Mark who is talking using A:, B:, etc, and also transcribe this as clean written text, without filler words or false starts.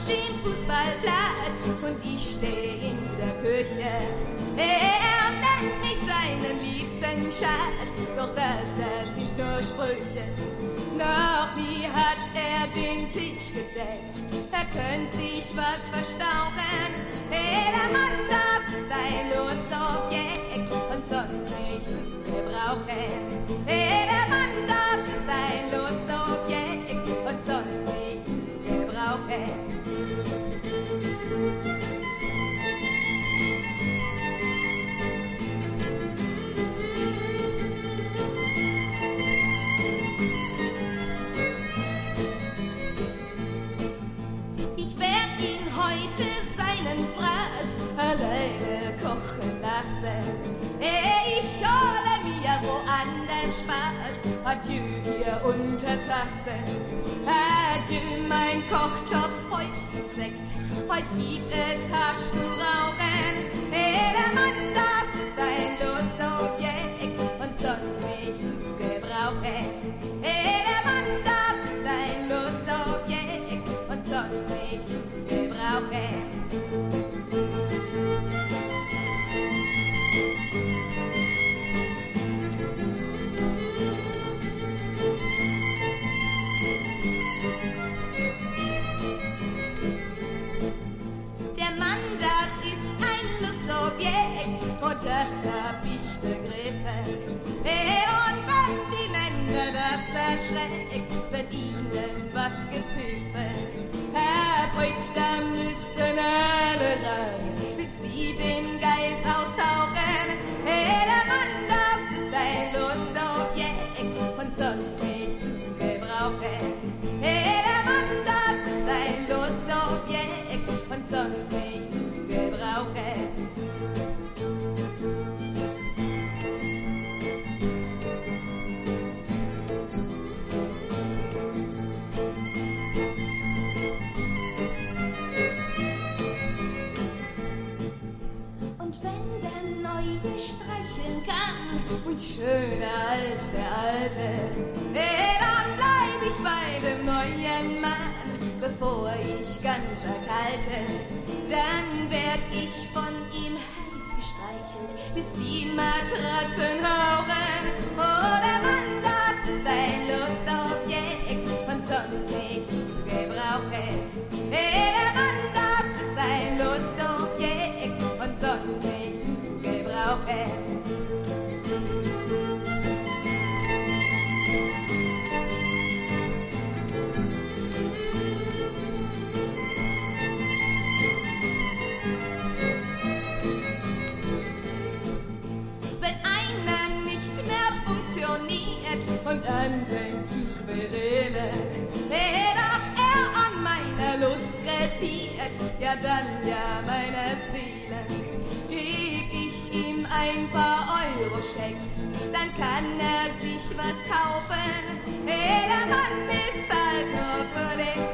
A: den Fußballplatz und ich steh in der Küche. Er nennt mich seinen liebsten Schatz, doch das sind nur Sprüche. Noch nie hat er den Tisch gedeckt, er könnte sich was verstauchen. Der Mann, das ist ein Lustobjekt und sonst nicht zu gebrauchen. Der Mann, das ist ein Lustobjekt und sonst nicht zu gebrauchen. Alleine kochen lassen. Ich hole mir woanders Spaß. Adieu, ihr Untertassen. Adieu, mein Kochtopf, heute gibt's Sekt. Heute gibt es Hasch zu rauchen. Der Mann, das ist ein Lustobjekt und sonst nicht zu gebrauchen. Der Mann, das ist ein Lustobjekt und sonst nicht zu gebrauchen. Und das hab ich begriffen. Und wenn die Männer das erschreckt, wird ihnen was gepfiffen. Herr Briggs, da müssen alle lang, bis sie den Geist aushauchen. Der Mann, das ist ein Lustobjekt und sonst nicht zu gebrauchen. Der Mann, das ist ein Lustobjekt und sonst nicht zu gebrauchen. Und schöner als der alte, dann bleib ich bei dem neuen Mann, bevor ich ganz erkalte. Dann werd ich von ihm heiß gestreichelt, bis die Matratzen hauchen. Oh, der Mann, das ist ein Lustobjekt und sonst nicht zu gebrauchen. Der Mann, das ist ein Lustobjekt und sonst nicht zu gebrauchen. Und anfängt zu querelen, dass er an meiner Lust krepiert, ja dann ja meiner Seele. Geb ich ihm ein paar Euro-Schecks, dann kann er sich was kaufen. Der Mann ist halt nur für den